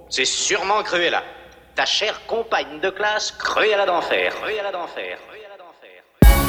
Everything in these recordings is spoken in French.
C'est sûrement Cruella, ta chère compagne de classe Cruella d'enfer. Cruella d'enfer. Cruella d'enfer.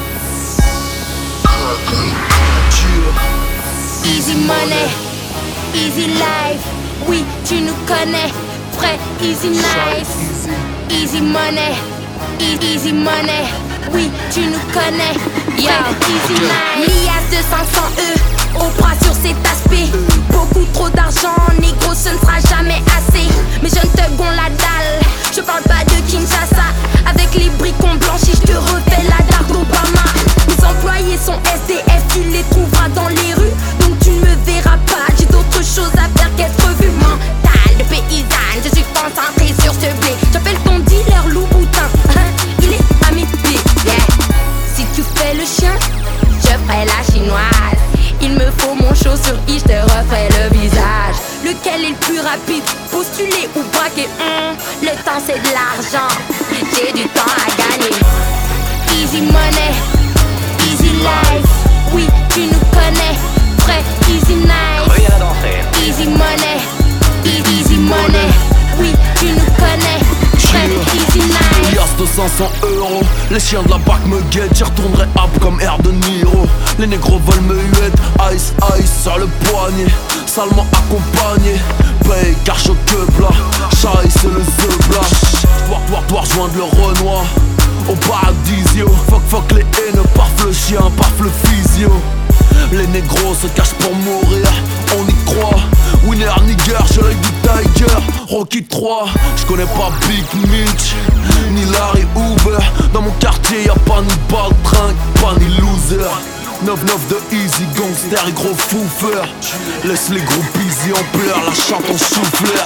Easy money, easy life. Oui, tu nous connais, frère, easy nice. Easy money, easy money. Oui, tu nous connais, frère, easy nice. Lias de 500 au bras sur cet aspect. Beaucoup trop d'argent, négro, ce ne sera jamais assez. Mes jeunes thugs ont la dalle. Je parle pas de Kinshasa. Avec les bricons blanchis, je te refais la dalle d'Obama. Mes employés sont SDF, tu les trouveras dans les rues. Donc tu ne me verras pas, j'ai d'autres choses à faire qu'être vu. Mental de paysanne, je suis concentré sur ce blé. J'appelle ton dealer Louboutin, il est à mes pieds, yeah. Si tu fais le chien, je ferai la chinoise. Il me faut mon show sur I, je te referai le visage. Lequel est le plus rapide, postuler ou braquer? Le temps c'est de l'argent, j'ai du temps à gagner. Easy money, easy life. Oui, tu nous connais, frère, easy nice. Cruella d'enfer. Easy money, easy money. Oui, tu nous connais, frère, easy nice. Lias de 500 €, les chiens de la BAC me guettent. J'y retournerai hop comme air de Niro. Les négros veulent me huette, ice, ice sur le poignet. Salement accompagné, paye car je que bla. Chai c'est le zebla. Dois rejoindre le Renoir au paradisio. Fuck les haines, parf le chien, parf le physio. Les négros se cachent pour mourir, on y croit. Winner, nigger, j'ai l'œil du Tiger. Rocky 3, je connais pas Big Mitch ni Larry Hoover. Dans mon quartier y'a pas ni baltringue, pas ni loser. 9-9 de easy gangster et gros foufeur. Laisse les gros busy en pleurs, la chante en souffleur.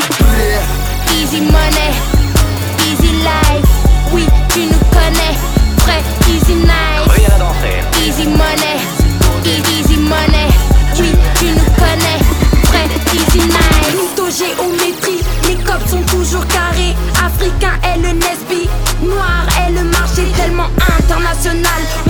Easy money, easy life. Oui, tu nous connais, frère, easy nice. Cruella d'enfer. Easy money, easy money. Oui, tu nous connais, frère, easy nice. Plutôt géométrie, les cops sont toujours carrés. Africain est le Nesby, noir est le marché tellement international.